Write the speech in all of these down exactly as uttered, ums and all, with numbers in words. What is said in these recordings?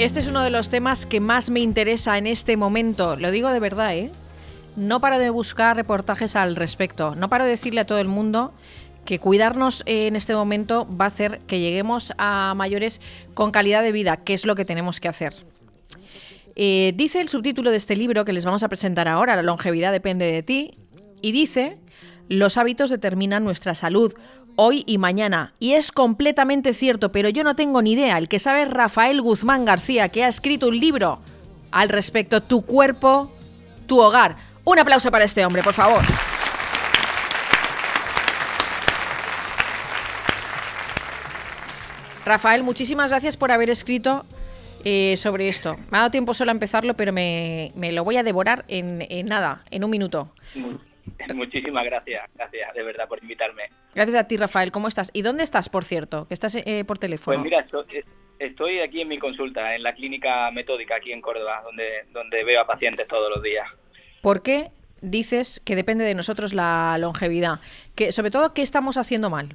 Este es uno de los temas que más me interesa en este momento. Lo digo de verdad, ¿eh? No paro de buscar reportajes al respecto. No paro de decirle a todo el mundo que cuidarnos en este momento va a hacer que lleguemos a mayores con calidad de vida, que es lo que tenemos que hacer. Eh, dice el subtítulo de este libro que les vamos a presentar ahora, La longevidad depende de ti, y dice: los hábitos determinan nuestra salud hoy y mañana. Y es completamente cierto, pero yo no tengo ni idea. El que sabe es Rafael Guzmán García, que ha escrito un libro al respecto, Tu cuerpo, tu hogar. Un aplauso para este hombre, por favor. Rafael, muchísimas gracias por haber escrito eh, sobre esto. Me ha dado tiempo solo a empezarlo, pero me, me lo voy a devorar en, en nada, en un minuto. Muchísimas gracias, gracias de verdad por invitarme. Gracias a ti, Rafael. ¿Cómo estás? ¿Y dónde estás, por cierto? Que estás eh, por teléfono. Pues mira, estoy, estoy aquí en mi consulta, en la clínica metódica aquí en Córdoba, donde, donde veo a pacientes todos los días. ¿Por qué dices que depende de nosotros la longevidad? Que, sobre todo, ¿qué estamos haciendo mal?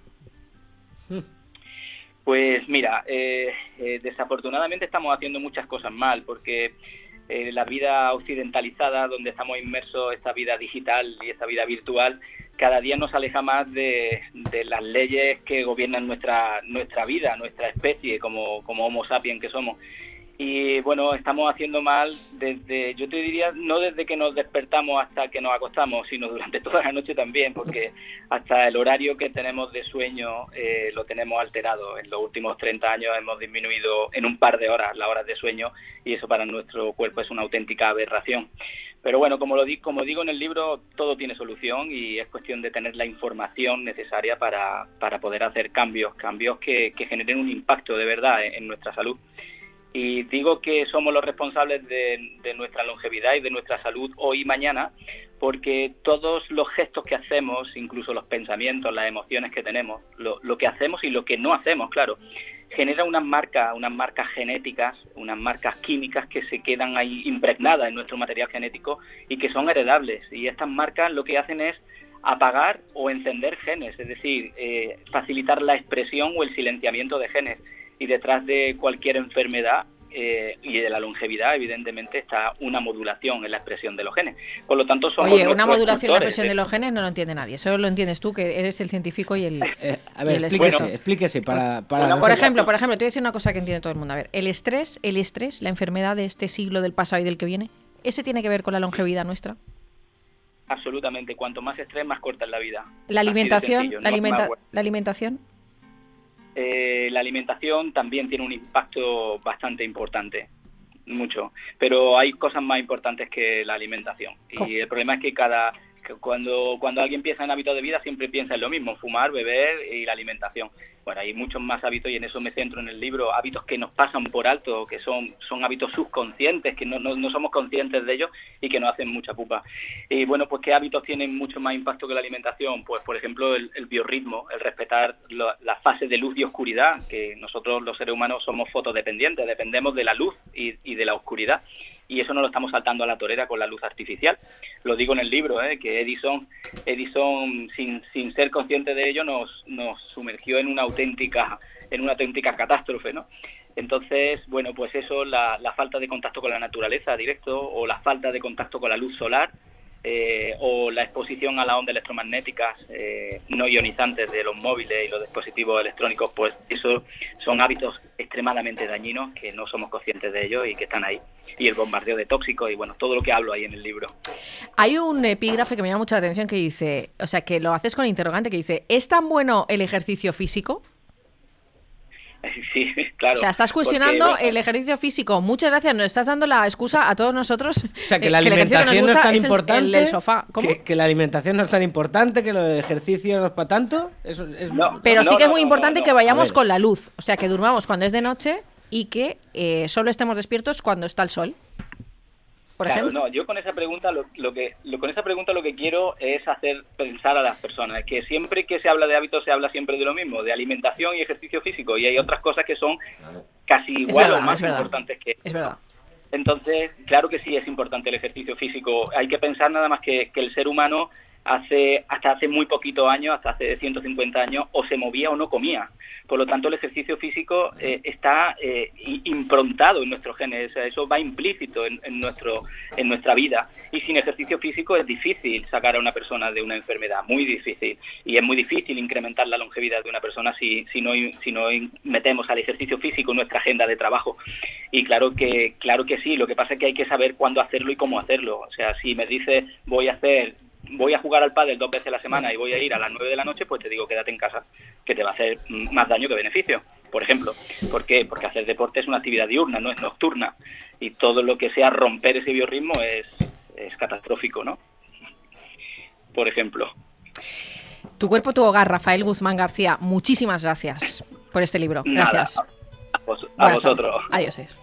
Pues mira, eh, eh, desafortunadamente estamos haciendo muchas cosas mal, porque eh, la vida occidentalizada, donde estamos inmersos, esta vida digital y esta vida virtual, cada día nos aleja más de, de las leyes que gobiernan nuestra nuestra vida, nuestra especie, como, como Homo sapiens que somos. Y bueno, estamos haciendo mal desde, yo te diría, no desde que nos despertamos hasta que nos acostamos, sino durante toda la noche también, porque hasta el horario que tenemos de sueño eh, lo tenemos alterado. En los últimos treinta años hemos disminuido en un par de horas las horas de sueño, y eso para nuestro cuerpo es una auténtica aberración. Pero bueno, como lo di, como digo en el libro, todo tiene solución, y es cuestión de tener la información necesaria para, para poder hacer cambios, cambios que, que generen un impacto de verdad en, en nuestra salud. Y digo que somos los responsables de, de nuestra longevidad y de nuestra salud hoy y mañana, porque todos los gestos que hacemos, incluso los pensamientos, las emociones que tenemos, lo, lo que hacemos y lo que no hacemos, claro, genera unas marcas, unas marcas genéticas, unas marcas químicas que se quedan ahí impregnadas en nuestro material genético y que son heredables. Y estas marcas lo que hacen es apagar o encender genes, es decir, eh, facilitar la expresión o el silenciamiento de genes. Y detrás de cualquier enfermedad eh, y de la longevidad, evidentemente, está una modulación en la expresión de los genes. Por lo tanto, somos Oye, una modulación en la expresión de... de los genes no lo entiende nadie. Eso lo entiendes tú, que eres el científico y el... Eh, a ver, el explíquese, bueno, explíquese para... para bueno, no por ser... ejemplo, por ejemplo, te voy a decir una cosa que entiende todo el mundo. A ver, el estrés, el estrés, la enfermedad de este siglo, del pasado y del que viene, ¿ese tiene que ver con la longevidad nuestra? Absolutamente. Cuanto más estrés, más corta es la vida. La alimentación, sencillo, la, no alimenta la alimentación... Eh, la alimentación también tiene un impacto bastante importante, mucho, pero hay cosas más importantes que la alimentación. ¿Cómo? Y el problema es que cada que cuando cuando alguien piensa en hábitos de vida siempre piensa en lo mismo: fumar, beber y la alimentación. Bueno, hay muchos más hábitos, y en eso me centro en el libro, hábitos que nos pasan por alto, que son son hábitos subconscientes, que no, no, no somos conscientes de ellos y que nos hacen mucha pupa. Y bueno, pues ¿qué hábitos tienen mucho más impacto que la alimentación? Pues por ejemplo el, el biorritmo, el respetar lo, las fases de luz y oscuridad, que nosotros los seres humanos somos fotodependientes, dependemos de la luz y, y de la oscuridad. Y eso no lo estamos saltando a la torera con la luz artificial. Lo digo en el libro, ¿eh? que Edison, Edison sin, sin ser consciente de ello, nos, nos sumergió en una auténtica, en una auténtica catástrofe, ¿no? Entonces, bueno, pues eso, la, la falta de contacto con la naturaleza directo, o la falta de contacto con la luz solar, eh, o la exposición a las ondas electromagnéticas eh, no ionizantes de los móviles y los dispositivos electrónicos, pues eso son hábitos extremadamente dañinos que no somos conscientes de ellos y que están ahí. Y el bombardeo de tóxicos y bueno, todo lo que hablo ahí en el libro. Hay un epígrafe que me llama mucho la atención que dice, o sea, que lo haces con interrogante, que dice: ¿es tan bueno el ejercicio físico? Sí, claro. O sea, estás cuestionando porque, bueno, el ejercicio físico. Muchas gracias, nos estás dando la excusa a todos nosotros. O sea, que la eh, que alimentación no es tan importante. El, el del sofá. ¿Cómo? Que, que la alimentación no es tan importante, que el ejercicio no es para tanto. Eso es... No, Pero no, sí que es no, muy no, importante no, que no. vayamos con la luz. O sea, que durmamos cuando es de noche y que eh, solo estemos despiertos cuando está el sol. Por Claro, ejemplo. no, yo con esa pregunta lo, lo que lo, con esa pregunta lo que quiero es hacer pensar a las personas que siempre que se habla de hábitos se habla siempre de lo mismo, de alimentación y ejercicio físico, y hay otras cosas que son casi igual verdad, o más es verdad. importantes que Es verdad. Entonces, claro que sí es importante el ejercicio físico. Hay que pensar nada más que, que el ser humano hace hasta hace muy poquitos años, hasta hace ciento cincuenta años, o se movía o no comía. Por lo tanto, el ejercicio físico eh, está eh, improntado en nuestros genes, o sea, eso va implícito en, en, nuestro, en nuestra vida. Y sin ejercicio físico es difícil sacar a una persona de una enfermedad, muy difícil. Y es muy difícil incrementar la longevidad de una persona si, si, no, si no metemos al ejercicio físico en nuestra agenda de trabajo. Y claro que, claro que sí, lo que pasa es que hay que saber cuándo hacerlo y cómo hacerlo. O sea, si me dices voy a hacer... voy a jugar al pádel dos veces a la semana y voy a ir a las nueve de la noche, pues te digo quédate en casa, que te va a hacer más daño que beneficio, por ejemplo. ¿Por qué? Porque hacer deporte es una actividad diurna, no es nocturna, y todo lo que sea romper ese biorritmo es, es catastrófico, ¿no? Por ejemplo. Tu cuerpo, tu hogar, Rafael Guzmán García, muchísimas gracias por este libro. Gracias. Nada, a, vos, a vosotros. Adiós.